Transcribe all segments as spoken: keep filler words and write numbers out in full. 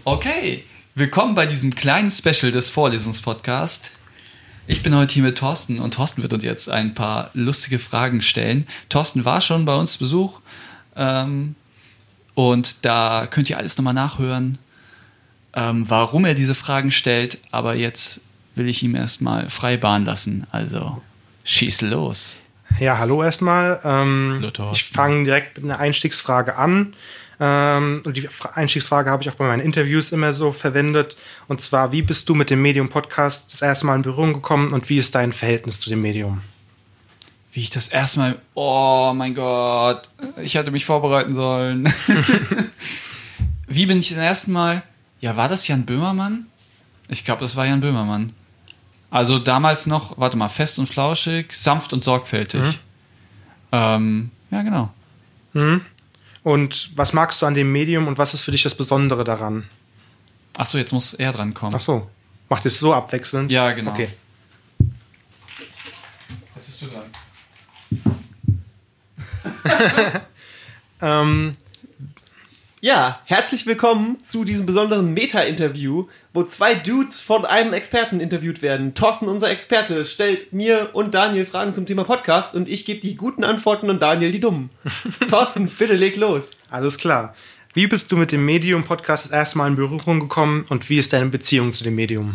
Okay, willkommen bei diesem kleinen Special des Vorlesungspodcasts. Ich bin heute hier mit Thorsten und Thorsten wird uns jetzt ein paar lustige Fragen stellen. Thorsten war schon bei uns zu Besuch ähm, und da könnt ihr alles nochmal nachhören, ähm, warum er diese Fragen stellt. Aber jetzt will ich ihm erstmal freie Bahn lassen, also schieß los. Ja, hallo erstmal. Ähm, hallo, ich fange direkt mit einer Einstiegsfrage an. Ähm, und die Einstiegsfrage habe ich auch bei meinen Interviews immer so verwendet. Und zwar, wie bist du mit dem Medium-Podcast das erste Mal in Berührung gekommen und wie ist dein Verhältnis zu dem Medium? Wie ich das erste Mal... Oh mein Gott, ich hätte mich vorbereiten sollen. Wie bin ich das erste Mal... Ja, war das Jan Böhmermann? Ich glaube, das war Jan Böhmermann. Also damals noch, warte mal, fest und flauschig, sanft und sorgfältig. Mhm. Ähm, ja, genau. Mhm. Und was magst du an dem Medium und was ist für dich das Besondere daran? Achso, jetzt muss er dran kommen. Achso, macht es so abwechselnd? Ja, genau. Okay. Was bist du dran? ähm, ja, herzlich willkommen zu diesem besonderen Meta-Interview, wo zwei Dudes von einem Experten interviewt werden. Thorsten, unser Experte, stellt mir und Daniel Fragen zum Thema Podcast und ich gebe die guten Antworten und Daniel die dummen. Thorsten, bitte leg los. Alles klar. Wie bist du mit dem Medium-Podcast das erste Mal in Berührung gekommen und wie ist deine Beziehung zu dem Medium?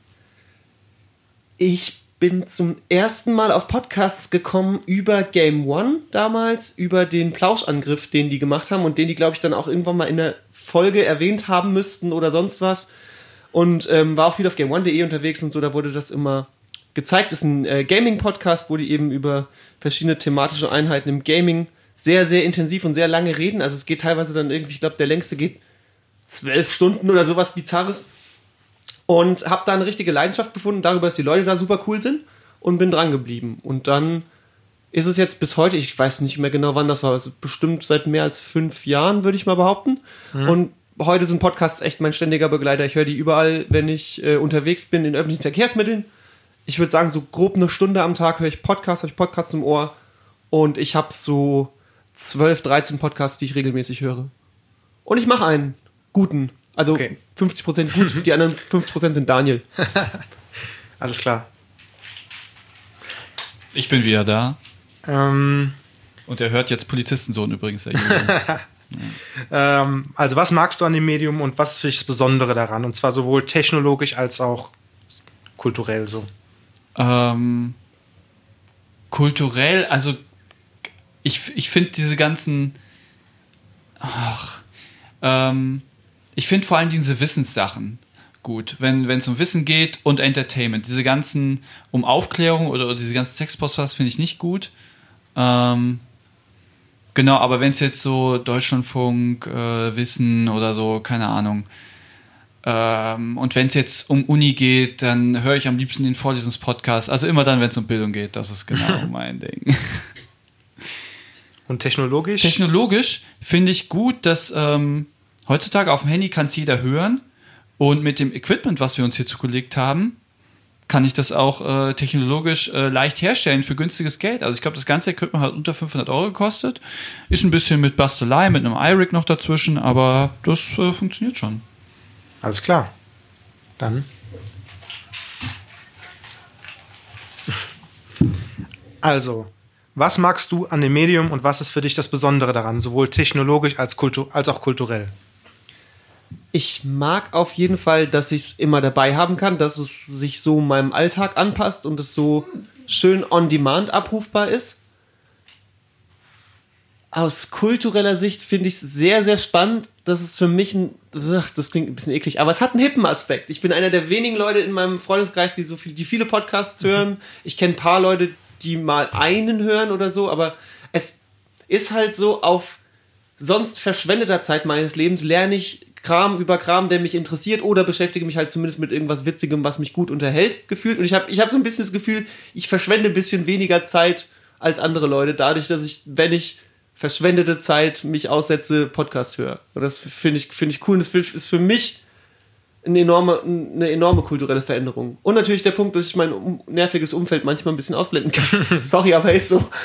Ich bin zum ersten Mal auf Podcasts gekommen über Game One damals, über den Plauschangriff, den die gemacht haben und den die, glaube ich, dann auch irgendwann mal in der Folge erwähnt haben müssten oder sonst was. Und ähm, war auch viel auf game one punkt de unterwegs und so, da wurde das immer gezeigt. Das ist ein äh, Gaming-Podcast, wo die eben über verschiedene thematische Einheiten im Gaming sehr, sehr intensiv und sehr lange reden. Also es geht teilweise dann irgendwie, ich glaube, der längste geht zwölf Stunden oder sowas Bizarres. Und habe da eine richtige Leidenschaft gefunden, darüber, dass die Leute da super cool sind und bin dran geblieben. Und dann ist es jetzt bis heute, ich weiß nicht mehr genau, wann das war, also bestimmt seit mehr als fünf Jahren, würde ich mal behaupten. Mhm. Und heute sind Podcasts echt mein ständiger Begleiter. Ich höre die überall, wenn ich äh, unterwegs bin, in öffentlichen Verkehrsmitteln. Ich würde sagen, so grob eine Stunde am Tag höre ich Podcasts, habe ich Podcasts im Ohr. Und ich habe so zwölf, dreizehn Podcasts, die ich regelmäßig höre. Und ich mache einen guten. Also okay. fünfzig Prozent gut, die anderen fünfzig Prozent sind Daniel. Alles klar. Ich bin wieder da. Ähm. Und er hört jetzt Polizistensohn übrigens. Der ja. ähm, also was magst du an dem Medium und was ist für dich das Besondere daran? Und zwar sowohl technologisch als auch kulturell so. Ähm, kulturell, also ich, ich finde diese ganzen ach, ähm, ich finde vor allem diese Wissenssachen gut, wenn es um Wissen geht und Entertainment. Diese ganzen, um Aufklärung oder, oder diese ganzen Sexposts finde ich nicht gut. Ähm, genau, aber wenn es jetzt so Deutschlandfunk, äh, Wissen oder so, keine Ahnung. Ähm, und wenn es jetzt um Uni geht, dann höre ich am liebsten den Vorlesungspodcast. Also immer dann, wenn es um Bildung geht, das ist genau mein Ding. Und technologisch? Technologisch finde ich gut, dass ähm, heutzutage auf dem Handy kann es jeder hören und mit dem Equipment, was wir uns hier zugelegt haben, kann ich das auch äh, technologisch äh, leicht herstellen für günstiges Geld. Also ich glaube, das ganze Equipment hat unter fünfhundert Euro gekostet. Ist ein bisschen mit Bastelei, mit einem iRig noch dazwischen, aber das äh, funktioniert schon. Alles klar. Dann. Also, was magst du an dem Medium und was ist für dich das Besondere daran, sowohl technologisch als, kultu- als auch kulturell? Ich mag auf jeden Fall, dass ich es immer dabei haben kann, dass es sich so meinem Alltag anpasst und es so schön on demand abrufbar ist. Aus kultureller Sicht finde ich es sehr, sehr spannend. Das ist für mich ein, ach, das klingt ein bisschen eklig, aber es hat einen hippen Aspekt. Ich bin einer der wenigen Leute in meinem Freundeskreis, die so viel, die viele Podcasts hören. Ich kenne ein paar Leute, die mal einen hören oder so, aber es ist halt so, auf sonst verschwendeter Zeit meines Lebens lerne ich Kram über Kram, der mich interessiert oder beschäftige mich halt zumindest mit irgendwas Witzigem, was mich gut unterhält, gefühlt. Und ich habe ich hab so ein bisschen das Gefühl, ich verschwende ein bisschen weniger Zeit als andere Leute, dadurch, dass ich, wenn ich verschwendete Zeit mich aussetze, Podcast höre. Und das finde ich, find ich cool. Und das ist für mich eine enorme, eine enorme kulturelle Veränderung. Und natürlich der Punkt, dass ich mein um, nerviges Umfeld manchmal ein bisschen ausblenden kann. Sorry, aber ist so.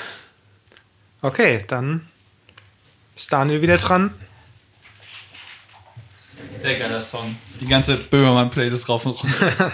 Okay, dann ist Daniel wieder dran. Sehr geiler Song. Die ganze Böhmermann-Playlist rauf und runter.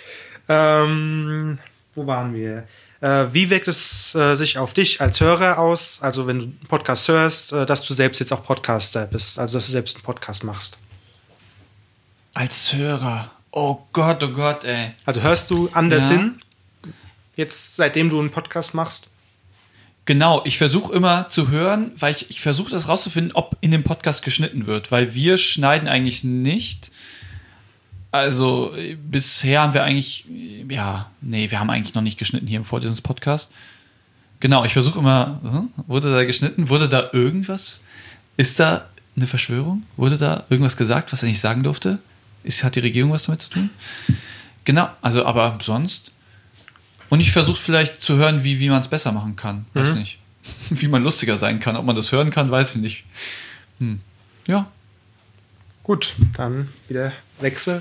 ähm, wo waren wir? Äh, wie wirkt es äh, sich auf dich als Hörer aus, also wenn du einen Podcast hörst, äh, dass du selbst jetzt auch Podcaster bist, also dass du selbst einen Podcast machst? Als Hörer. Oh Gott, oh Gott, ey. Also hörst du anders Ja. hin, jetzt seitdem du einen Podcast machst? Genau, ich versuche immer zu hören, weil ich, ich versuche das rauszufinden, ob in dem Podcast geschnitten wird, weil wir schneiden eigentlich nicht. Also äh, bisher haben wir eigentlich, äh, ja, nee, wir haben eigentlich noch nicht geschnitten hier im Vorlesungspodcast. Genau, ich versuche immer, hm, wurde da geschnitten? Wurde da irgendwas? Ist da eine Verschwörung? Wurde da irgendwas gesagt, was er nicht sagen durfte? Ist, hat die Regierung was damit zu tun? Genau, also aber sonst. Und ich versuche vielleicht zu hören, wie, wie man es besser machen kann. Weiß Mhm. nicht. Wie man lustiger sein kann. Ob man das hören kann, weiß ich nicht. Hm. Ja. Gut, dann wieder Wechsel.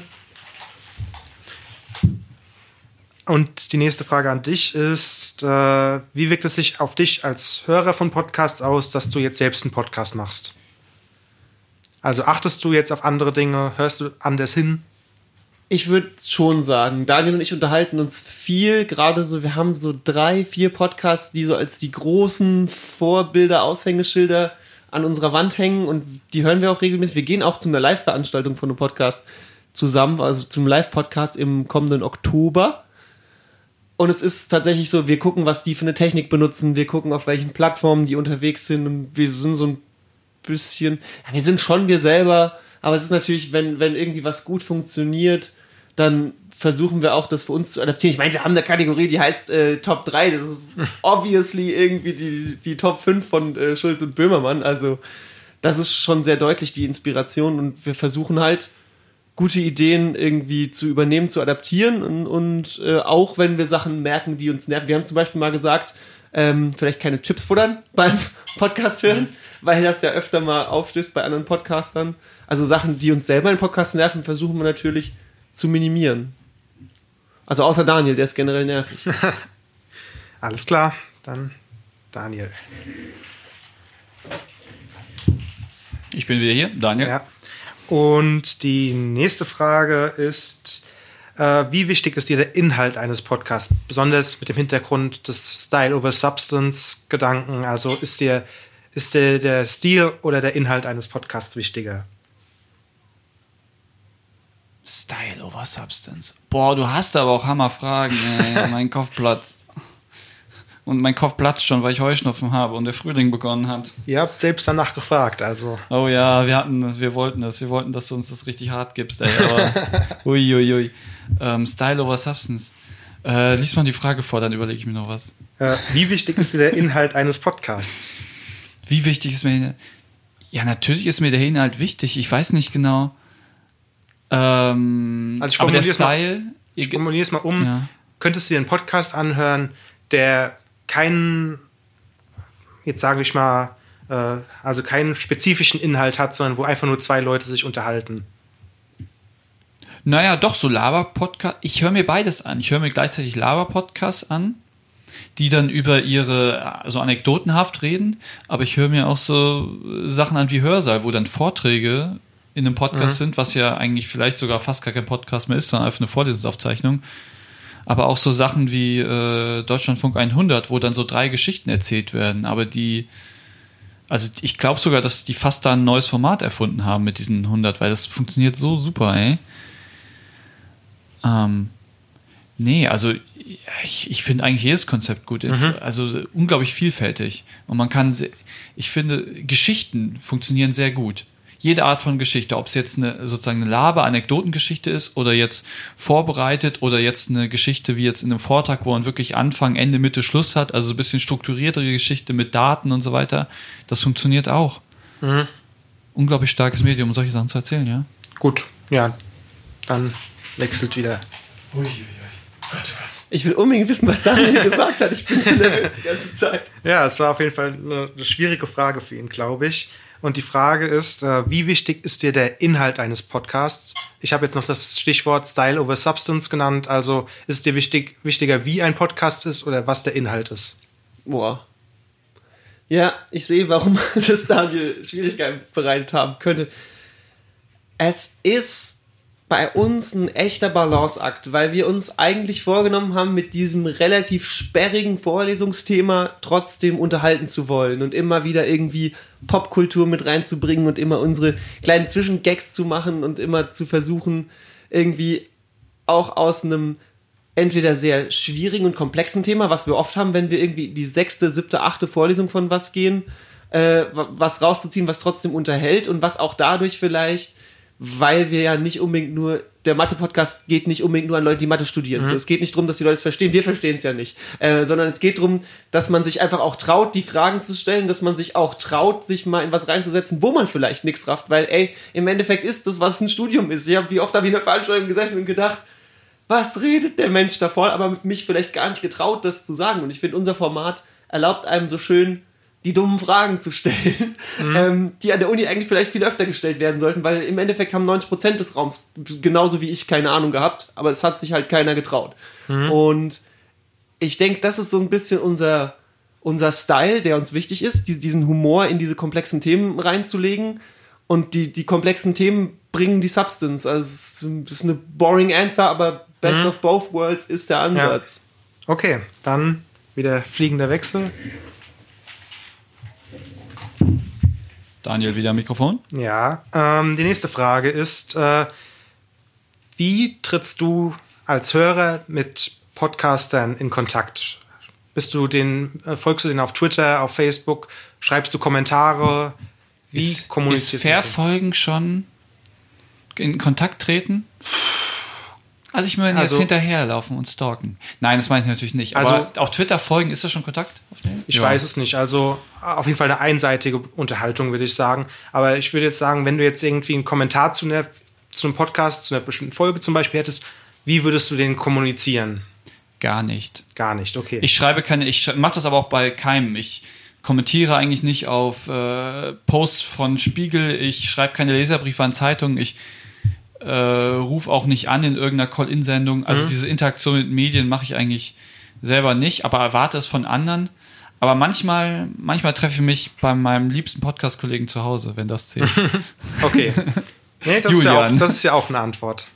Und die nächste Frage an dich ist, äh, wie wirkt es sich auf dich als Hörer von Podcasts aus, dass du jetzt selbst einen Podcast machst? Also achtest du jetzt auf andere Dinge, hörst du anders hin? Ich würde schon sagen, Daniel und ich unterhalten uns viel, gerade so, wir haben so drei, vier Podcasts, die so als die großen Vorbilder, Aushängeschilder an unserer Wand hängen und die hören wir auch regelmäßig. Wir gehen auch zu einer Live-Veranstaltung von einem Podcast zusammen, also zum Live-Podcast im kommenden Oktober. Und es ist tatsächlich so, wir gucken, was die für eine Technik benutzen, wir gucken, auf welchen Plattformen die unterwegs sind und wir sind so ein bisschen, ja, wir sind schon wir selber, aber es ist natürlich, wenn, wenn irgendwie was gut funktioniert, dann versuchen wir auch, das für uns zu adaptieren. Ich meine, wir haben eine Kategorie, die heißt äh, Top drei, das ist obviously irgendwie die, die Top fünf von äh, Schulz und Böhmermann, also das ist schon sehr deutlich die Inspiration und wir versuchen halt, gute Ideen irgendwie zu übernehmen, zu adaptieren und, und äh, auch wenn wir Sachen merken, die uns nerven. Wir haben zum Beispiel mal gesagt, ähm, vielleicht keine Chips futtern beim Podcast hören, weil das ja öfter mal aufstößt bei anderen Podcastern. Also Sachen, die uns selber im Podcast nerven, versuchen wir natürlich zu minimieren. Also außer Daniel, der ist generell nervig. Alles klar, dann Daniel. Ich bin wieder hier, Daniel. Ja. Und die nächste Frage ist, äh, wie wichtig ist dir der Inhalt eines Podcasts? Besonders mit dem Hintergrund des Style over Substance Gedanken. Also ist dir, ist dir der Stil oder der Inhalt eines Podcasts wichtiger? Style over Substance. Boah, du hast aber auch Hammerfragen, ey. Mein Kopf platzt. Und mein Kopf platzt schon, weil ich Heuschnupfen habe und der Frühling begonnen hat. Ihr habt selbst danach gefragt, also. Oh ja, wir hatten das, wir wollten das. Wir wollten, dass du uns das richtig hart gibst, ey. Aber uiuiui. Ui, ui. ähm, Style over Substance. Äh, lies mal die Frage vor, dann überlege ich mir noch was. Äh, wie wichtig ist dir der Inhalt eines Podcasts? Wie wichtig ist mir... Ja, natürlich ist mir der Inhalt wichtig. Ich weiß nicht genau. Ähm, Also ich aber der formuliere es Style... mal, ich formuliere es mal um. Ja. Könntest du dir einen Podcast anhören, der keinen, jetzt sage ich mal, äh, also keinen spezifischen Inhalt hat, sondern wo einfach nur zwei Leute sich unterhalten? Naja, doch, so Laber-Podcast. Ich höre mir beides an. Ich höre mir gleichzeitig Laber-Podcasts an, die dann über ihre, so anekdotenhaft reden, aber ich höre mir auch so Sachen an wie Hörsaal, wo dann Vorträge in einem Podcast Mhm. sind, was ja eigentlich vielleicht sogar fast gar kein Podcast mehr ist, sondern einfach eine Vorlesungsaufzeichnung. Aber auch so Sachen wie äh, Deutschlandfunk hundert, wo dann so drei Geschichten erzählt werden, aber die, also ich glaube sogar, dass die fast da ein neues Format erfunden haben mit diesen hundert, weil das funktioniert so super, ey. Ähm, nee, also ich, ich finde eigentlich jedes Konzept gut, Mhm. also unglaublich vielfältig. Und man kann, se- ich finde, Geschichten funktionieren sehr gut. Jede Art von Geschichte, ob es jetzt eine sozusagen eine Laber-Anekdotengeschichte ist oder jetzt vorbereitet oder jetzt eine Geschichte wie jetzt in einem Vortrag, wo man wirklich Anfang, Ende, Mitte, Schluss hat, also so ein bisschen strukturiertere Geschichte mit Daten und so weiter, das funktioniert auch. Mhm. Unglaublich starkes Medium, um solche Sachen zu erzählen, ja. Gut, ja, dann wechselt wieder. Ich will unbedingt wissen, was Daniel gesagt hat. Ich bin so nervös die ganze Zeit. Ja, es war auf jeden Fall eine, eine schwierige Frage für ihn, glaube ich. Und die Frage ist, äh, wie wichtig ist dir der Inhalt eines Podcasts? Ich habe jetzt noch das Stichwort Style over Substance genannt. Also ist es dir wichtig, wichtiger, wie ein Podcast ist oder was der Inhalt ist? Boah. Ja, ich sehe, warum das Daniel Schwierigkeiten bereitet haben könnte. Es ist bei uns ein echter Balanceakt, weil wir uns eigentlich vorgenommen haben, mit diesem relativ sperrigen Vorlesungsthema trotzdem unterhalten zu wollen und immer wieder irgendwie Popkultur mit reinzubringen und immer unsere kleinen Zwischengags zu machen und immer zu versuchen, irgendwie auch aus einem entweder sehr schwierigen und komplexen Thema, was wir oft haben, wenn wir irgendwie die sechste, siebte, achte Vorlesung von was gehen, äh, was rauszuziehen, was trotzdem unterhält und was auch dadurch vielleicht, weil wir ja nicht unbedingt nur, der Mathe-Podcast geht nicht unbedingt nur an Leute, die Mathe studieren. Mhm. So, es geht nicht darum, dass die Leute es verstehen, wir verstehen es ja nicht, äh, sondern es geht darum, dass man sich einfach auch traut, die Fragen zu stellen, dass man sich auch traut, sich mal in was reinzusetzen, wo man vielleicht nichts rafft, weil ey, im Endeffekt ist das, was ein Studium ist. Ich hab, wie oft habe ich in der Veranstaltung gesessen und gedacht, was redet der Mensch davor, aber mich vielleicht gar nicht getraut, das zu sagen. Und ich finde, unser Format erlaubt einem so schön, die dummen Fragen zu stellen, mhm. ähm, die an der Uni eigentlich vielleicht viel öfter gestellt werden sollten, weil im Endeffekt haben neunzig Prozent des Raums genauso wie ich keine Ahnung gehabt, aber es hat sich halt keiner getraut. Mhm. Und ich denke, das ist so ein bisschen unser, unser Style, der uns wichtig ist, die, diesen Humor in diese komplexen Themen reinzulegen, und die, die komplexen Themen bringen die Substance. Also es ist eine boring answer, aber best mhm. of both worlds ist der Ansatz. Ja. Okay, dann wieder fliegender Wechsel. Daniel, wieder Mikrofon. Ja, ähm, die nächste Frage ist, äh, wie trittst du als Hörer mit Podcastern in Kontakt? Bist du den, äh, folgst du denen auf Twitter, auf Facebook, schreibst du Kommentare? Wie ist, kommunizierst ist Verfolgen schon in Kontakt treten? Also ich meine, also, jetzt hinterherlaufen und stalken. Nein, das meine ich natürlich nicht. Aber also, auf Twitter folgen, ist das schon Kontakt? Auf ich ja. weiß es nicht. Also auf jeden Fall eine einseitige Unterhaltung, würde ich sagen. Aber ich würde jetzt sagen, wenn du jetzt irgendwie einen Kommentar zu, einer, zu einem Podcast, zu einer bestimmten Folge zum Beispiel hättest, wie würdest du den kommunizieren? Gar nicht. Gar nicht, okay. Ich schreibe keine, ich mache das aber auch bei keinem. Ich kommentiere eigentlich nicht auf äh, Posts von Spiegel, ich schreibe keine Leserbriefe an Zeitungen, ich äh, rufe auch nicht an in irgendeiner Call-In-Sendung. Also mhm. diese Interaktion mit Medien mache ich eigentlich selber nicht, aber erwarte es von anderen. Aber manchmal, manchmal treffe ich mich bei meinem liebsten Podcast-Kollegen zu Hause, wenn das zählt. Okay. Nee, das, ist ja auch, das ist ja auch eine Antwort.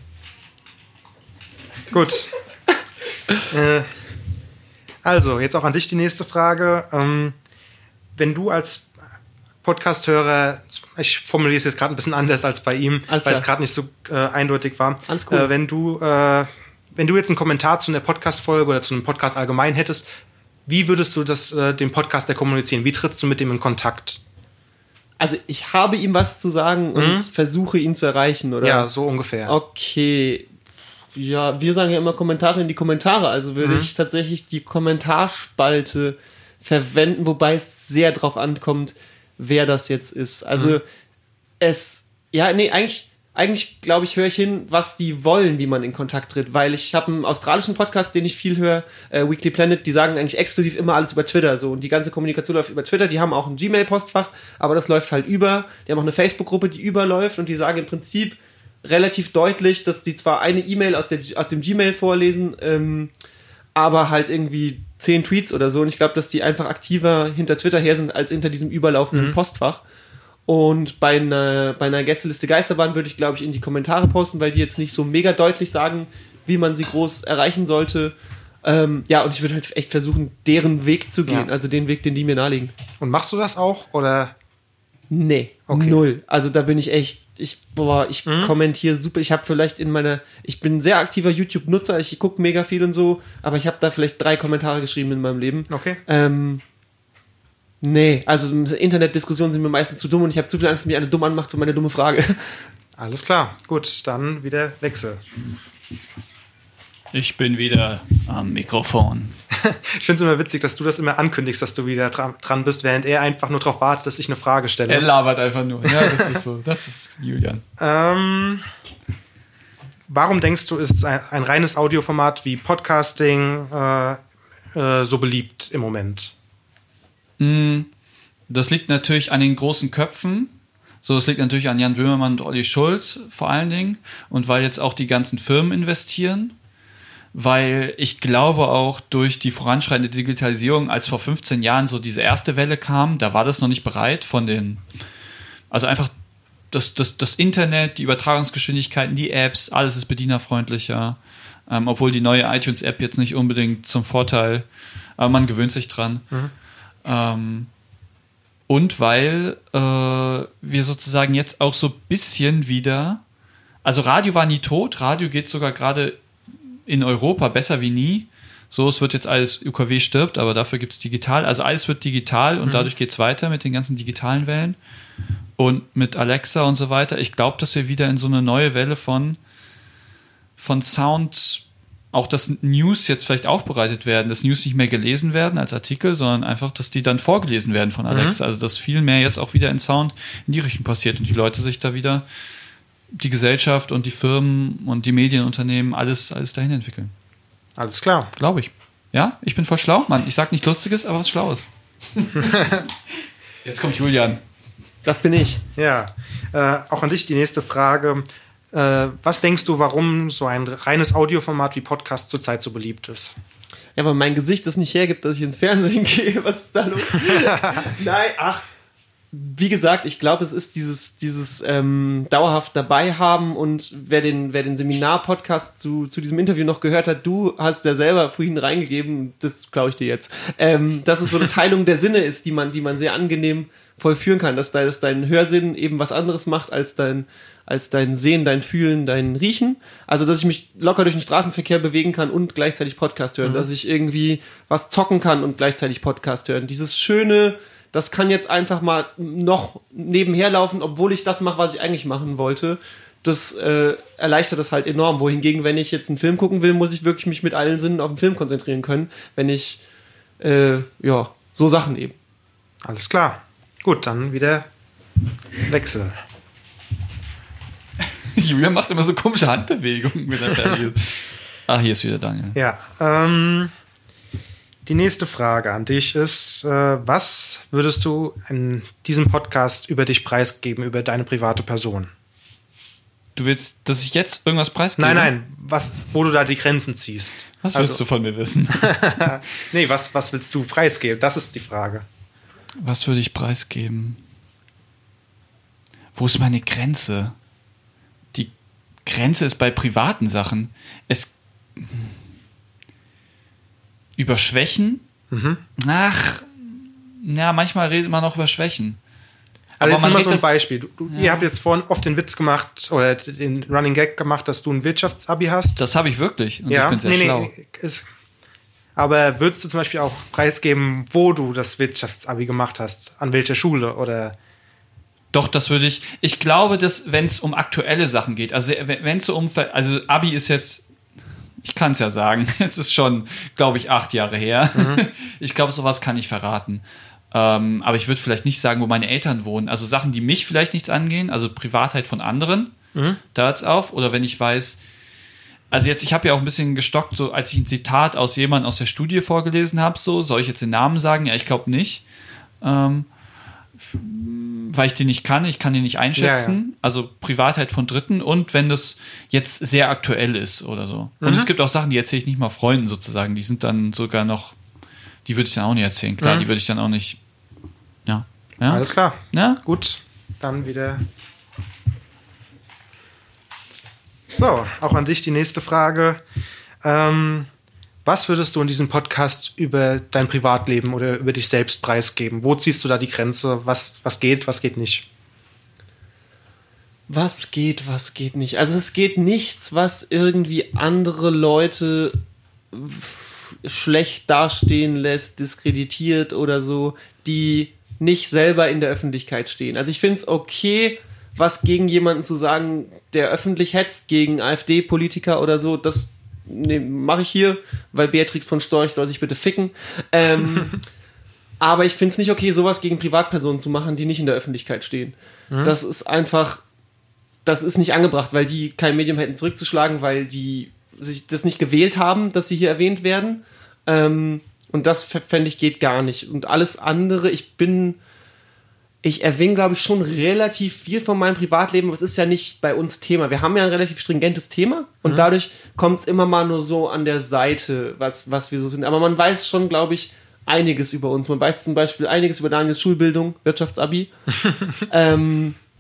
Gut. äh, also, jetzt auch an dich die nächste Frage. Ähm, wenn du als Podcast-Hörer, ich formuliere es jetzt gerade ein bisschen anders als bei ihm, weil es gerade nicht so äh, eindeutig war. Alles cool. Äh, wenn du, äh, wenn du jetzt einen Kommentar zu einer Podcast-Folge oder zu einem Podcast allgemein hättest, wie würdest du das äh, dem Podcaster kommunizieren? Wie trittst du mit dem in Kontakt? Also ich habe ihm was zu sagen und mhm. versuche ihn zu erreichen, oder? Ja, so ungefähr. Okay. Ja, wir sagen ja immer Kommentare in die Kommentare. Also würde mhm. ich tatsächlich die Kommentarspalte verwenden, wobei es sehr drauf ankommt, wer das jetzt ist. Also mhm. es, ja, nee, eigentlich, eigentlich glaube ich, höre ich hin, was die wollen, wie man in Kontakt tritt, weil ich habe einen australischen Podcast, den ich viel höre, äh, Weekly Planet, die sagen eigentlich exklusiv immer alles über Twitter, so, und die ganze Kommunikation läuft über Twitter, die haben auch ein Gmail-Postfach, aber das läuft halt über, die haben auch eine Facebook-Gruppe, die überläuft, und die sagen im Prinzip relativ deutlich, dass die zwar eine E-Mail aus, der, aus dem Gmail vorlesen, ähm, aber halt irgendwie zehn Tweets oder so, und ich glaube, dass die einfach aktiver hinter Twitter her sind, als hinter diesem überlaufenden mhm. Postfach. Und bei einer, bei einer Gästeliste Geisterbahn würde ich, glaube ich, in die Kommentare posten, weil die jetzt nicht so mega deutlich sagen, wie man sie groß erreichen sollte. Ähm, ja, und ich würde halt echt versuchen, deren Weg zu gehen, ja. also den Weg, den die mir nahelegen. Und machst du das auch, oder? Nee, okay. Null. Also da bin ich echt, ich, boah, ich mhm. kommentiere super. Ich habe vielleicht in meiner, ich bin ein sehr aktiver YouTube-Nutzer, ich gucke mega viel und so, aber ich habe da vielleicht drei Kommentare geschrieben in meinem Leben. Okay. Ähm, nee, also Internetdiskussionen sind mir meistens zu dumm, und ich habe zu viel Angst, dass mich eine dumm anmacht für meine dumme Frage. Alles klar, gut, dann wieder Wechsel. Ich bin wieder am Mikrofon. Ich finde es immer witzig, dass du das immer ankündigst, dass du wieder dran, dran bist, während er einfach nur darauf wartet, dass ich eine Frage stelle. Er labert einfach nur. Ja, das ist so. Das ist Julian. Ähm, warum denkst du, ist ein, ein reines Audioformat wie Podcasting äh, äh, so beliebt im Moment? Das liegt natürlich an den großen Köpfen. So, es liegt natürlich an Jan Böhmermann und Olli Schulz vor allen Dingen. Und weil jetzt auch die ganzen Firmen investieren. Weil ich glaube auch durch die voranschreitende Digitalisierung, als vor fünfzehn Jahren so diese erste Welle kam, da war das noch nicht bereit von den, also einfach das, das, das Internet, die Übertragungsgeschwindigkeiten, die Apps, alles ist bedienerfreundlicher. Ähm, obwohl die neue iTunes-App jetzt nicht unbedingt zum Vorteil, aber man gewöhnt sich dran. Mhm. Ähm, und weil äh, wir sozusagen jetzt auch so ein bisschen wieder, also Radio war nie tot, Radio geht sogar gerade in Europa besser wie nie. So, es wird jetzt alles, U K W stirbt, aber dafür gibt es digital. Also alles wird digital und mhm. dadurch geht es weiter mit den ganzen digitalen Wellen und mit Alexa und so weiter. Ich glaube, dass wir wieder in so eine neue Welle von von Sound, auch dass News jetzt vielleicht aufbereitet werden, dass News nicht mehr gelesen werden als Artikel, sondern einfach, dass die dann vorgelesen werden von Alexa. Mhm. Also dass viel mehr jetzt auch wieder in Sound in die Richtung passiert und die Leute sich da wieder, die Gesellschaft und die Firmen und die Medienunternehmen, alles, alles dahin entwickeln. Alles klar. Glaube ich. Ja, ich bin voll schlau, Mann. Ich sag nicht Lustiges, aber was Schlaues. Jetzt kommt Julian. Das bin ich. Ja, äh, auch an dich die nächste Frage. Äh, was denkst du, warum so ein reines Audioformat wie Podcast zurzeit so beliebt ist? Ja, weil mein Gesicht das nicht hergibt, dass ich ins Fernsehen gehe. Was ist da los? Nein, ach, wie gesagt, ich glaube, es ist dieses, dieses ähm, dauerhaft dabei haben und wer den, wer den Seminar-Podcast zu, zu diesem Interview noch gehört hat, du hast ja selber vorhin reingegeben, das glaube ich dir jetzt, ähm, dass es so eine Teilung der Sinne ist, die man, die man sehr angenehm vollführen kann, dass, dass dein Hörsinn eben was anderes macht als dein, als dein Sehen, dein Fühlen, dein Riechen. Also, dass ich mich locker durch den Straßenverkehr bewegen kann und gleichzeitig Podcast hören, mhm. dass ich irgendwie was zocken kann und gleichzeitig Podcast hören. Dieses schöne, das kann jetzt einfach mal noch nebenher laufen, obwohl ich das mache, was ich eigentlich machen wollte. Das äh, erleichtert das halt enorm. Wohingegen, wenn ich jetzt einen Film gucken will, muss ich wirklich mich mit allen Sinnen auf den Film konzentrieren können. Wenn ich, äh, ja, so Sachen eben. Alles klar. Gut, dann wieder Wechsel. Julia macht immer so komische Handbewegungen, wenn er fertig ist. Ah, hier ist wieder Daniel. Ja, ähm, die nächste Frage an dich ist, äh, was würdest du in diesem Podcast über dich preisgeben, über deine private Person? Du willst, dass ich jetzt irgendwas preisgebe? Nein, nein, was, wo du da die Grenzen ziehst. Was willst also, du von mir wissen? Nee, was, was willst du preisgeben? Das ist die Frage. Was würde ich preisgeben? Wo ist meine Grenze? Die Grenze ist bei privaten Sachen. Es über Schwächen? Mhm. Ach, ja, manchmal redet man auch über Schwächen. Also aber jetzt mal so ein Beispiel. Du, du, ja. Ihr habt jetzt vorhin oft den Witz gemacht oder den Running Gag gemacht, dass du ein Wirtschaftsabi hast. Das habe ich wirklich und ja. ich bin sehr nee, schlau. Nee, ist, aber würdest du zum Beispiel auch preisgeben, wo du das Wirtschaftsabi gemacht hast? An welcher Schule oder... Doch, das würde ich. Ich glaube, dass, wenn es um aktuelle Sachen geht, also wenn es so um, also Abi ist jetzt, ich kann es ja sagen, es ist schon, glaube ich, acht Jahre her. Mhm. Ich glaube, sowas kann ich verraten. Ähm, aber ich würde vielleicht nicht sagen, wo meine Eltern wohnen. Also Sachen, die mich vielleicht nichts angehen, also Privatheit von anderen, mhm. da hört es auf. Oder wenn ich weiß, also jetzt, ich habe ja auch ein bisschen gestockt, so als ich ein Zitat aus jemandem aus der Studie vorgelesen habe, so, soll ich jetzt den Namen sagen? Ja, ich glaube nicht. Ähm, weil ich den nicht kann, ich kann den nicht einschätzen, ja, ja. Also Privatheit von Dritten und wenn das jetzt sehr aktuell ist oder so. Mhm. Und es gibt auch Sachen, die erzähle ich nicht mal Freunden sozusagen, die sind dann sogar noch, die würde ich dann auch nicht erzählen, klar, mhm. die würde ich dann auch nicht, ja. ja. Alles klar. Ja? Gut, dann wieder. So, auch an dich die nächste Frage. Ähm, Was würdest du in diesem Podcast über dein Privatleben oder über dich selbst preisgeben? Wo ziehst du da die Grenze? Was, was geht, was geht nicht? Was geht, was geht nicht? Also es geht nichts, was irgendwie andere Leute schlecht dastehen lässt, diskreditiert oder so, die nicht selber in der Öffentlichkeit stehen. Also ich finde es okay, was gegen jemanden zu sagen, der öffentlich hetzt, gegen AfD-Politiker oder so, das nee, mache ich hier, weil Beatrix von Storch soll sich bitte ficken. Ähm, aber ich finde es nicht okay, sowas gegen Privatpersonen zu machen, die nicht in der Öffentlichkeit stehen. Mhm. Das ist einfach, das ist nicht angebracht, weil die kein Medium hätten zurückzuschlagen, weil die sich das nicht gewählt haben, dass sie hier erwähnt werden. Ähm, und das fände ich geht gar nicht. Und alles andere, ich bin... Ich erwähne, glaube ich, schon relativ viel von meinem Privatleben, aber es ist ja nicht bei uns Thema. Wir haben ja ein relativ stringentes Thema und mhm. dadurch kommt es immer mal nur so an der Seite, was, was wir so sind. Aber man weiß schon, glaube ich, einiges über uns. Man weiß zum Beispiel einiges über Daniels Schulbildung, Wirtschaftsabi. ähm,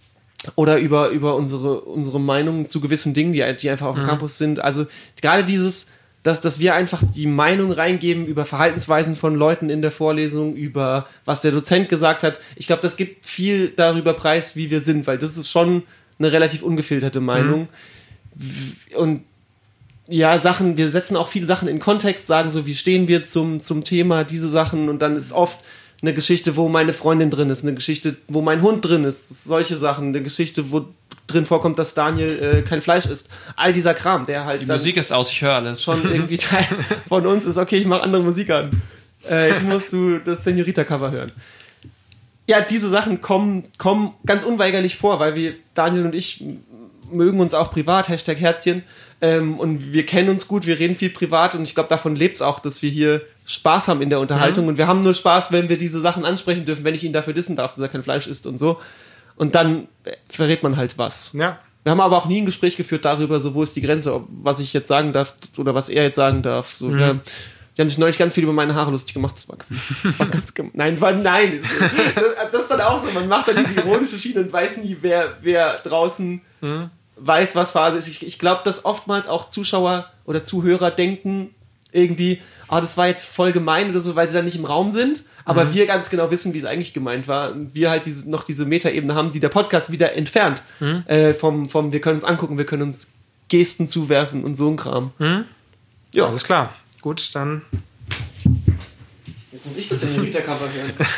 oder über, über unsere, unsere Meinungen zu gewissen Dingen, die, die einfach auf dem mhm. Campus sind. Also gerade dieses, dass, dass wir einfach die Meinung reingeben über Verhaltensweisen von Leuten in der Vorlesung, über was der Dozent gesagt hat. Ich glaube, das gibt viel darüber preis, wie wir sind, weil das ist schon eine relativ ungefilterte Meinung. Mhm. Und ja, Sachen, wir setzen auch viele Sachen in Kontext, sagen so, wie stehen wir zum, zum Thema, diese Sachen, und dann ist oft eine Geschichte, wo meine Freundin drin ist, eine Geschichte, wo mein Hund drin ist, solche Sachen, eine Geschichte, wo drin vorkommt, dass Daniel äh, kein Fleisch isst. All dieser Kram, der halt die Musik ist aus, ich höre alles. Schon irgendwie Teil von uns ist, okay, ich mache andere Musik an. Äh, jetzt musst du das Senorita-Cover hören. Ja, diese Sachen kommen, kommen ganz unweigerlich vor, weil wir, Daniel und ich, mögen uns auch privat, Hashtag Herzchen, ähm, und wir kennen uns gut, wir reden viel privat, und ich glaube, davon lebt es auch, dass wir hier Spaß haben in der Unterhaltung, mhm. und wir haben nur Spaß, wenn wir diese Sachen ansprechen dürfen, wenn ich ihn dafür dissen darf, dass er kein Fleisch isst und so, und dann verrät man halt was. Ja. Wir haben aber auch nie ein Gespräch geführt darüber, so, wo ist die Grenze, ob, was ich jetzt sagen darf oder was er jetzt sagen darf. So, mhm. wir, die haben sich neulich ganz viel über meine Haare lustig gemacht. Das war, das war ganz gemein. Nein, war, nein. Das, das ist dann auch so. Man macht dann diese ironische Schiene und weiß nie, wer, wer draußen mhm. weiß, was Phase ist. Ich, ich glaube, dass oftmals auch Zuschauer oder Zuhörer denken irgendwie, oh, das war jetzt voll gemein oder so, weil sie dann nicht im Raum sind. Aber mhm. wir ganz genau wissen, wie es eigentlich gemeint war. Und wir halt diese, noch diese Metaebene haben, die der Podcast wieder entfernt. Mhm. Äh, vom, vom, wir können uns angucken, wir können uns Gesten zuwerfen und so ein Kram. Mhm. Ja, alles klar. Gut, dann. Jetzt muss ich das Senorita-Cover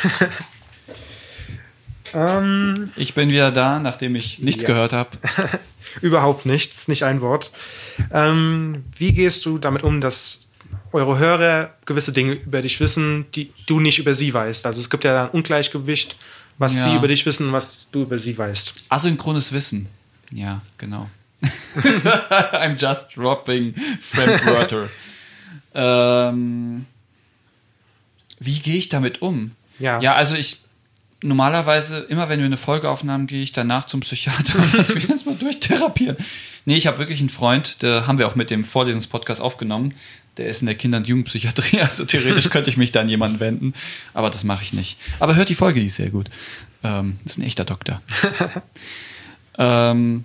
hören. ähm, ich bin wieder da, nachdem ich nichts ja. gehört habe. Überhaupt nichts, nicht ein Wort. Ähm, wie gehst du damit um, dass eure Hörer gewisse Dinge über dich wissen, die du nicht über sie weißt? Also es gibt ja ein Ungleichgewicht, was ja. sie über dich wissen und was du über sie weißt. Asynchrones Wissen. Ja, genau. I'm just dropping Fremdwörter. ähm, wie gehe ich damit um? Ja, ja also ich normalerweise, immer wenn wir eine Folge aufnahmen, gehe ich danach zum Psychiater und lass mich erstmal durchtherapieren. Nee, ich habe wirklich einen Freund, der haben wir auch mit dem Vorlesungspodcast aufgenommen. Der ist in der Kinder- und Jugendpsychiatrie, also theoretisch könnte ich mich da an jemanden wenden, aber das mache ich nicht. Aber hört die Folge, die ist sehr gut. Ähm, ist ein echter Doktor. ähm,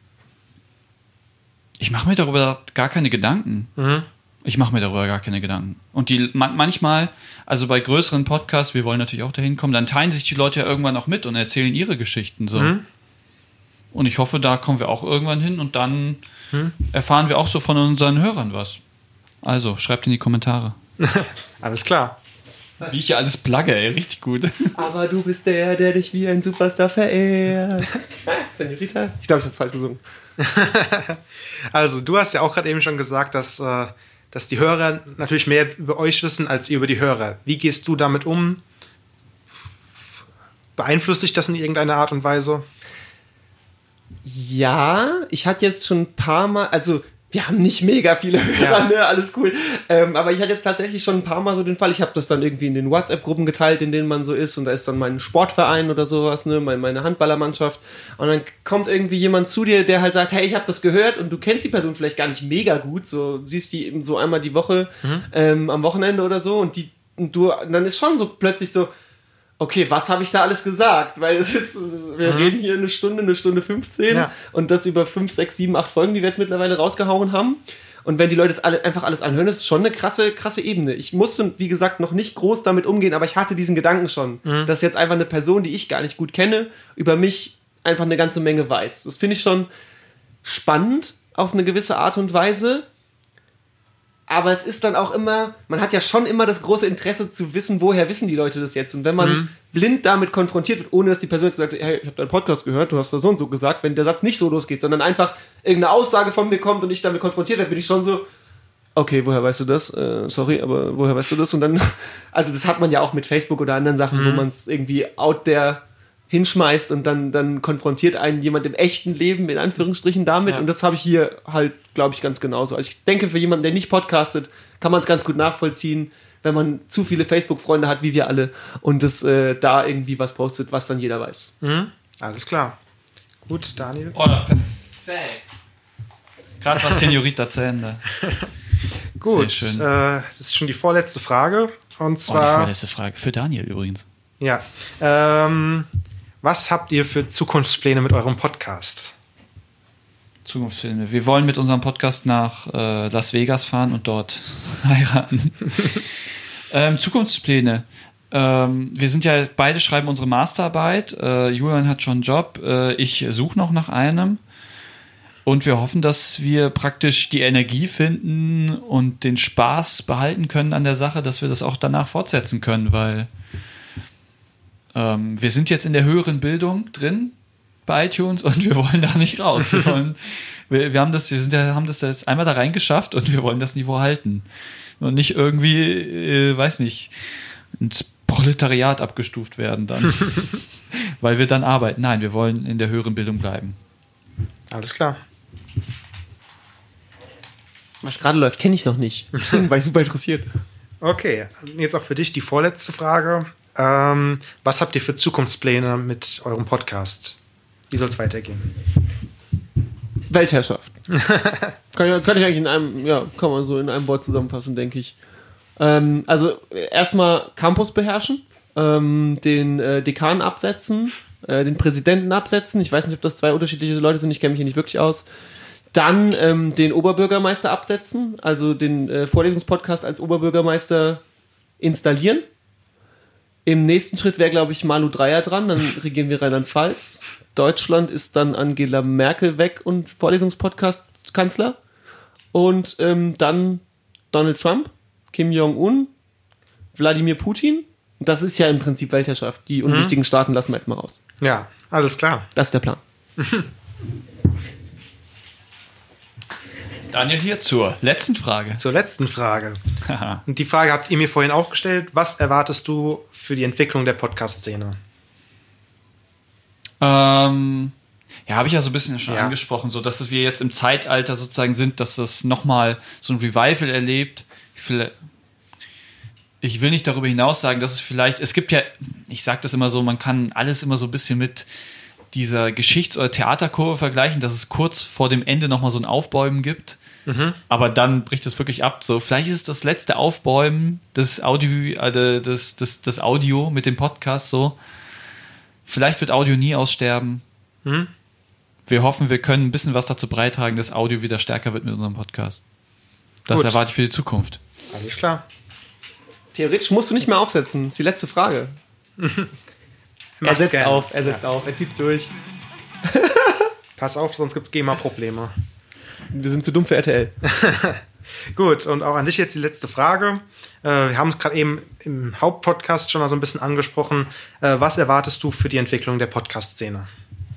ich mache mir darüber gar keine Gedanken. Mhm. Ich mache mir darüber gar keine Gedanken. Und die manchmal, also bei größeren Podcasts, wir wollen natürlich auch dahin kommen, dann teilen sich die Leute ja irgendwann auch mit und erzählen ihre Geschichten so. Mhm. Und ich hoffe, da kommen wir auch irgendwann hin und dann mhm. erfahren wir auch so von unseren Hörern was. Also, schreibt in die Kommentare. Alles klar. Wie ich hier alles plugge, ey, richtig gut. Aber du bist der, der dich wie ein Superstar verehrt. Senorita? Ich glaube, ich habe falsch gesungen. Also, du hast ja auch gerade eben schon gesagt, dass, äh, dass die Hörer natürlich mehr über euch wissen, als ihr über die Hörer. Wie gehst du damit um? Beeinflusst dich das in irgendeiner Art und Weise? Ja, ich hatte jetzt schon ein paar Mal, also wir haben nicht mega viele Hörer, ja. ne, alles cool. Ähm, aber ich hatte jetzt tatsächlich schon ein paar Mal so den Fall, ich habe das dann irgendwie in den WhatsApp-Gruppen geteilt, in denen man so ist, und da ist dann mein Sportverein oder sowas, ne, meine Handballermannschaft, und dann kommt irgendwie jemand zu dir, der halt sagt, hey, ich habe das gehört, und du kennst die Person vielleicht gar nicht mega gut, so siehst die eben so einmal die Woche mhm. ähm, am Wochenende oder so, und die und du, und dann ist schon so plötzlich so, okay, was habe ich da alles gesagt? Weil es ist, wir mhm. reden hier eine Stunde, eine Stunde fünfzehn ja. und das über fünf, sechs, sieben, acht Folgen, die wir jetzt mittlerweile rausgehauen haben. Und wenn die Leute das alle, einfach alles anhören, das ist schon eine krasse, krasse Ebene. Ich musste, wie gesagt, noch nicht groß damit umgehen, aber ich hatte diesen Gedanken schon, mhm. dass jetzt einfach eine Person, die ich gar nicht gut kenne, über mich einfach eine ganze Menge weiß. Das finde ich schon spannend auf eine gewisse Art und Weise. Aber es ist dann auch immer, man hat ja schon immer das große Interesse zu wissen, woher wissen die Leute das jetzt. Und wenn man mhm. blind damit konfrontiert wird, ohne dass die Person jetzt gesagt hat, hey, ich habe deinen Podcast gehört, du hast da so und so gesagt, wenn der Satz nicht so losgeht, sondern einfach irgendeine Aussage von mir kommt und ich damit konfrontiert werde, bin ich schon so, okay, woher weißt du das? Äh, sorry, aber woher weißt du das? Und dann, also das hat man ja auch mit Facebook oder anderen Sachen, mhm. wo man es irgendwie out there hinschmeißt und dann, dann konfrontiert einen jemand im echten Leben, in Anführungsstrichen, damit. Ja. Und das habe ich hier halt, glaube ich, ganz genauso. Also ich denke, für jemanden, der nicht podcastet, kann man es ganz gut nachvollziehen, wenn man zu viele Facebook-Freunde hat, wie wir alle, und das äh, da irgendwie was postet, was dann jeder weiß. Mhm. Alles klar. Gut, Daniel. Oh, perfekt. Gerade was Senorita zu Ende. Gut, Sehr schön. Äh, das ist schon die vorletzte Frage. Und zwar. Oh, die vorletzte Frage für Daniel übrigens. Ja. Ähm, Was habt ihr für Zukunftspläne mit eurem Podcast? Zukunftspläne. Wir wollen mit unserem Podcast nach äh, Las Vegas fahren und dort heiraten. ähm, Zukunftspläne. Ähm, wir sind ja beide schreiben unsere Masterarbeit. Äh, Julian hat schon einen Job. Äh, ich suche noch nach einem. Und wir hoffen, dass wir praktisch die Energie finden und den Spaß behalten können an der Sache, dass wir das auch danach fortsetzen können, weil ähm, wir sind jetzt in der höheren Bildung drin bei iTunes und wir wollen da nicht raus. Wir, wollen, wir, wir, haben das, wir sind ja, haben das jetzt einmal da reingeschafft und wir wollen das Niveau halten. Und nicht irgendwie, äh, weiß nicht, ins Proletariat abgestuft werden dann. Weil wir dann arbeiten. Nein, wir wollen in der höheren Bildung bleiben. Alles klar. Was gerade läuft, kenne ich noch nicht. Deswegen war ich super interessiert. Okay, jetzt auch für dich die vorletzte Frage. Ähm, was habt ihr für Zukunftspläne mit eurem Podcast? Wie soll es weitergehen? Weltherrschaft. kann, kann ich eigentlich in einem, ja, kann man so in einem Wort zusammenfassen, denke ich. Ähm, also erstmal Campus beherrschen, ähm, den äh, Dekan absetzen, äh, den Präsidenten absetzen. Ich weiß nicht, ob das zwei unterschiedliche Leute sind, ich kenne mich hier nicht wirklich aus. Dann ähm, den Oberbürgermeister absetzen, also den äh, Vorlesungspodcast als Oberbürgermeister installieren. Im nächsten Schritt wäre, glaube ich, Malu Dreyer dran, dann regieren wir Rheinland-Pfalz. Deutschland ist dann Angela Merkel weg und Vorlesungspodcast-Kanzler. Und ähm, dann Donald Trump, Kim Jong-un, Wladimir Putin. Und das ist ja im Prinzip Weltherrschaft. Die unwichtigen mhm. Staaten lassen wir jetzt mal raus. Ja, alles klar. Das ist der Plan. Daniel hier zur letzten Frage. Zur letzten Frage. Und die Frage habt ihr mir vorhin auch gestellt. Was erwartest du für die Entwicklung der Podcast-Szene? Ähm, ja, habe ich ja so ein bisschen schon ja. angesprochen, so dass wir jetzt im Zeitalter sozusagen sind, dass das nochmal so ein Revival erlebt. Ich will nicht darüber hinaus sagen, dass es vielleicht, es gibt ja, ich sage das immer so, man kann alles immer so ein bisschen mit dieser Geschichts- oder Theaterkurve vergleichen, dass es kurz vor dem Ende nochmal so ein Aufbäumen gibt. Mhm. Aber dann bricht es wirklich ab. So, vielleicht ist es das letzte Aufbäumen des Audio, äh, des, des, des Audio mit dem Podcast so. Vielleicht wird Audio nie aussterben. Mhm. Wir hoffen, wir können ein bisschen was dazu beitragen, dass Audio wieder stärker wird mit unserem Podcast. Das Gut. erwarte ich für die Zukunft. Alles klar. Theoretisch musst du nicht mehr aufsetzen. Das ist die letzte Frage. er setzt gerne. auf, er setzt ja. auf, er zieht's durch. Pass auf, sonst gibt's GEMA-Probleme. Wir sind zu dumm für R T L. Gut, und auch an dich jetzt die letzte Frage. Äh, wir haben es gerade eben im Hauptpodcast schon mal so ein bisschen angesprochen. Äh, was erwartest du für die Entwicklung der Podcast-Szene?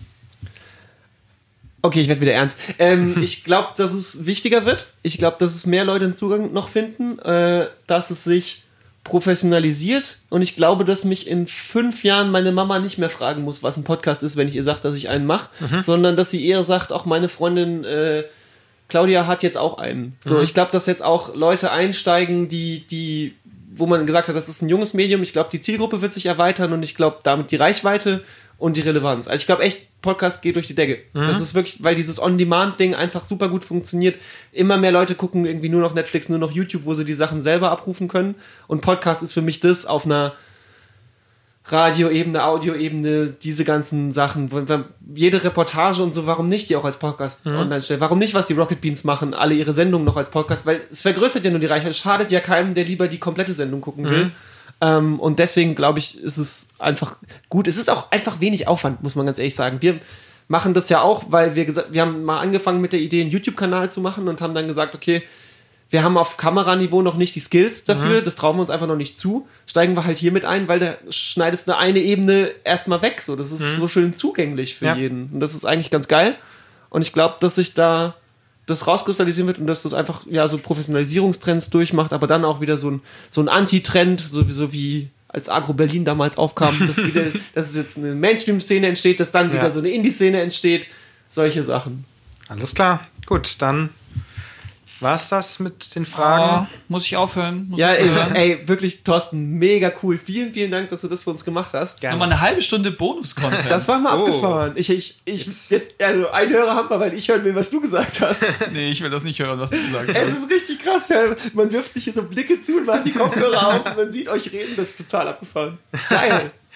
Okay, ich werde wieder ernst. Ähm, ich glaube, dass es wichtiger wird. Ich glaube, dass es mehr Leute den Zugang noch finden, äh, dass es sich professionalisiert. Und ich glaube, dass mich in fünf Jahren meine Mama nicht mehr fragen muss, was ein Podcast ist, wenn ich ihr sage, dass ich einen mache, mhm. sondern dass sie eher sagt, auch meine Freundin äh, Claudia hat jetzt auch einen. So, mhm. ich glaube, dass jetzt auch Leute einsteigen, die, die, wo man gesagt hat, das ist ein junges Medium. Ich glaube, die Zielgruppe wird sich erweitern und ich glaube, damit die Reichweite und die Relevanz. Also ich glaube echt, Podcast geht durch die Decke. Mhm. Das ist wirklich, weil dieses On-Demand-Ding einfach super gut funktioniert. Immer mehr Leute gucken irgendwie nur noch Netflix, nur noch YouTube, wo sie die Sachen selber abrufen können. Und Podcast ist für mich das auf einer Radio-Ebene, Audio-Ebene, diese ganzen Sachen. Jede Reportage und so, warum nicht die auch als Podcast mhm. online stellen? Warum nicht, was die Rocket Beans machen, alle ihre Sendungen noch als Podcast? Weil es vergrößert ja nur die Reichweite. Es schadet ja keinem, der lieber die komplette Sendung gucken will. Mhm. Ähm, und deswegen, glaube ich, ist es einfach gut. Es ist auch einfach wenig Aufwand, muss man ganz ehrlich sagen. Wir machen das ja auch, weil wir gesagt, wir haben mal angefangen mit der Idee, einen YouTube-Kanal zu machen und haben dann gesagt, okay, wir haben auf Kameraniveau noch nicht die Skills dafür, mhm. das trauen wir uns einfach noch nicht zu. Steigen wir halt hier mit ein, weil da schneidest du eine Ebene erstmal weg. So. Das ist mhm. so schön zugänglich für ja. jeden. Und das ist eigentlich ganz geil. Und ich glaube, dass sich da das rauskristallisieren wird und dass das einfach ja so Professionalisierungstrends durchmacht, aber dann auch wieder so ein, so ein Anti-Trend, sowieso wie als Agro Berlin damals aufkam, dass, wieder, dass es jetzt eine Mainstream-Szene entsteht, dass dann ja. wieder so eine Indie-Szene entsteht. Solche Sachen. Alles klar. Gut, dann war es das mit den Fragen? Oh, muss ich aufhören? Muss ja, ich ist, ey, wirklich, Thorsten, mega cool. Vielen, vielen Dank, dass du das für uns gemacht hast. Gerne. Nochmal eine halbe Stunde Bonus-Content. Das war mal oh. abgefahren. Ich, ich, ich, jetzt, jetzt, also ein Hörer haben wir, weil ich hören will, was du gesagt hast. Nee, ich will das nicht hören, was du gesagt hast. Es ist richtig krass, ja. Man wirft sich hier so Blicke zu und macht die Kopfhörer auf und man sieht euch reden. Das ist total abgefahren. Geil.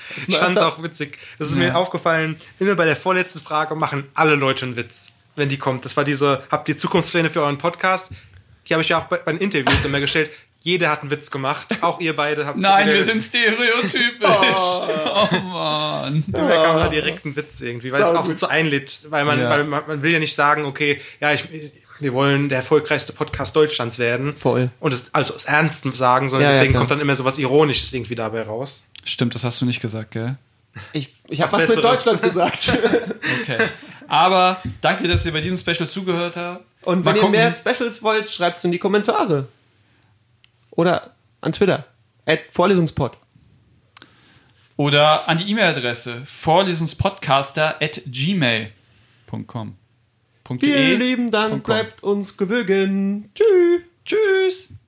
Ich fand es auch witzig. Das ist ja. mir aufgefallen, immer bei der vorletzten Frage machen alle Leute einen Witz, wenn die kommt. Das war diese, habt ihr Zukunftspläne für euren Podcast? Die habe ich ja auch bei, bei den Interviews immer gestellt. Jeder hat einen Witz gemacht. Auch ihr beide habt... Nein, wir sind stereotypisch. Oh, oh Mann. Da kam da direkt einen Witz irgendwie, weil Sau es auch gut. so einlädt. Weil, man, ja. weil man, man will ja nicht sagen, okay, ja, ich, wir wollen der erfolgreichste Podcast Deutschlands werden. Voll. Und es also es ernst sagen, sondern ja, deswegen ja, kommt dann immer so was Ironisches irgendwie dabei raus. Stimmt, das hast du nicht gesagt, gell? Ich, ich habe was, was mit Deutschland gesagt. Okay. Aber danke, dass ihr bei diesem Special zugehört habt. Und wenn Mal ihr gucken. mehr Specials wollt, schreibt es in die Kommentare. Oder an Twitter. At Vorlesungspod. Oder an die E-Mail-Adresse vorlesungspodcaster at gmail punkt com. Vielen lieben Dank, bleibt uns gewogen. Tschüss. Tschüss.